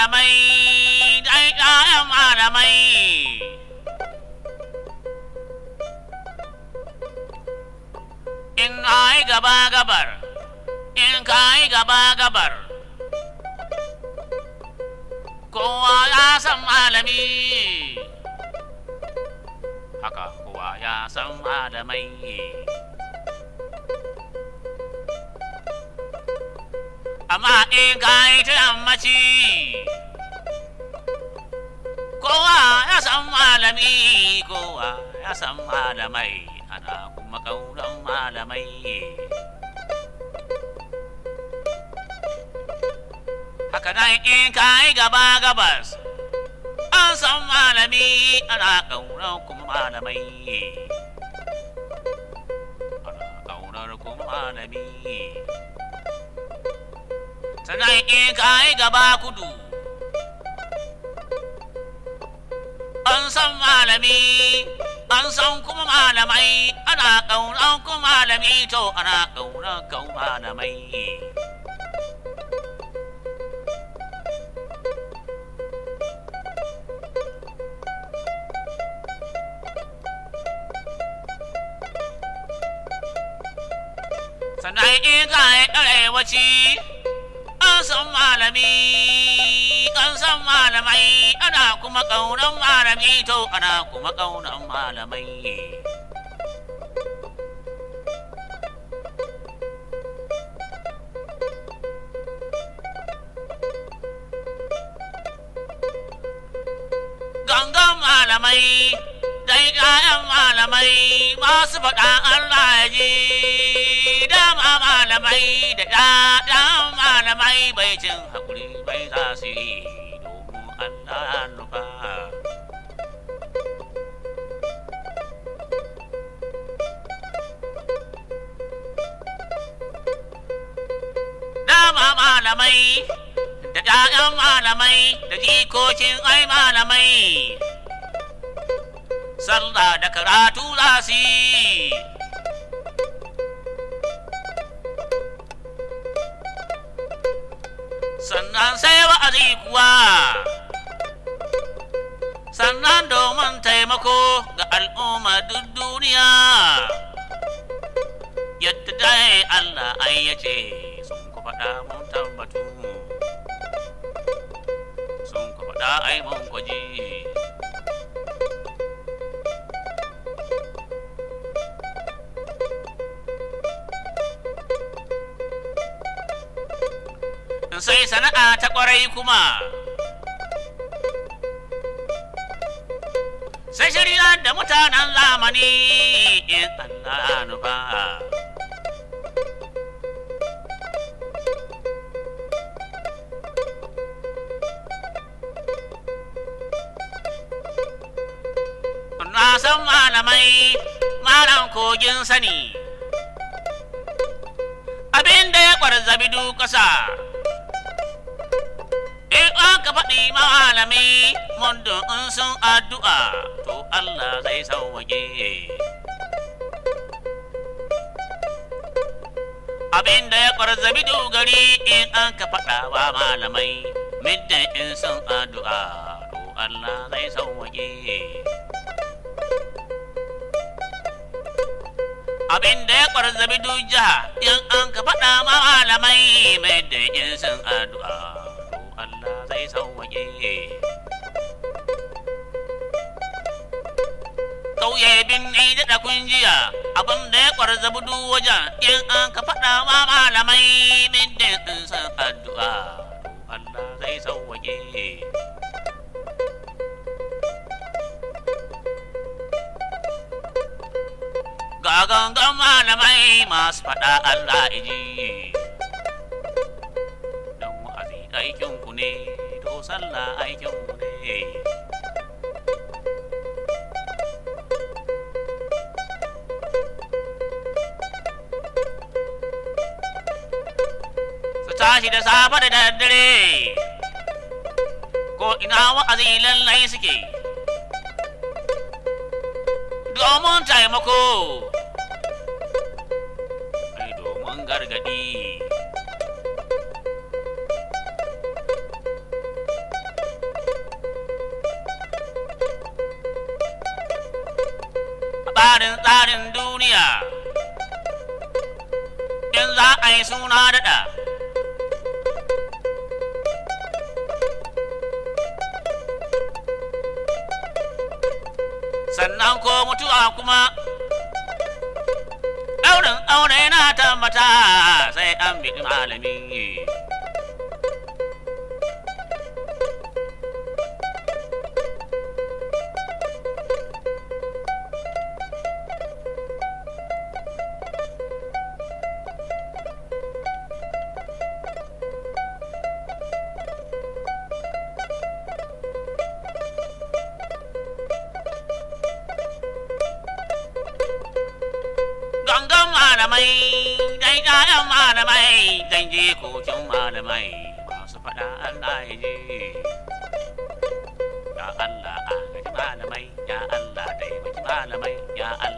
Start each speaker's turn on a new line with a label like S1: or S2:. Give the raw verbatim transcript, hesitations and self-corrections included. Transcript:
S1: malamai dai ƴaƴan malamai in ai gaba gabar in kai gaba gabar kowa ya san malami haka kowa ya san malamai amma in kai ta yammaci kowa ya san malami kowa ya san malamai ana kuma kaunan malamai haka nan in kai gaba gabas an san malami ana kaunar kuma malamai ana kaunar kuma malami sannan in kai gaba kudu an san malami an san kuma malamai ana kaunar kuma malami to ana kaunar kuma malamai sannan in kai arewaci an san malami an san malamai ana kuma kaunan malami to ana kuma kaunan malamai gangan malamai dai ƴaƴan malamai masu faɗa Allah ya ji dama malamai da ɗaɗan malamai bai cin haƙuri bai za su yi domin Allah nufa dama malamai da ɗaɗan malamai da jikokin ai malamai sallah da karatu za su yi sannan sai wa'azi kuwa sannan domin taimako ga al'umma duk duniya yadda dai Allah ai yace sun ku faɗa mun tabbatu sun ku faɗa ai mun kwaji sai sana'a ta ƙwarai kuma sai shirya da mutanen zamani in Allah nufa na san malamai malam kogin sani abinda ya ƙwarzabi duk ƙasa ka faɗi malami muddin in sun addu'a to Allah zai sauwaƙe abinda ya ƙwarzabi dogari in an ka faɗa wa malamai muddin in sun addu'a to Allah zai sauwaƙe abinda ya ƙwarzabi duja in an ka faɗa wa malamai muddin in sun addu'a Allah zai sauwaƙe ƙauye binne da kunjiya abin da ya ƙwarza budu wajen in an ka faɗa wa malamai middin in san addu'a Allah zai sauwaƙe ga gangan malamai masu faɗa Allah iji aikinku ne to sallah aikinku ne su tashi da safe da daddare ko ina wa'azi lallai suke domin taimako ai domin gargadi tsarin duniya in za a yi suna daɗa sannan ko mutuwa kuma ɗaurin aure na tabbata sai an bi malami gangan malamai dai ƴaƴan malamai zan je kokin malamai masu faɗa Allah ya je ya Allah agaji malamai ya Allah taimaki malamai ya Allah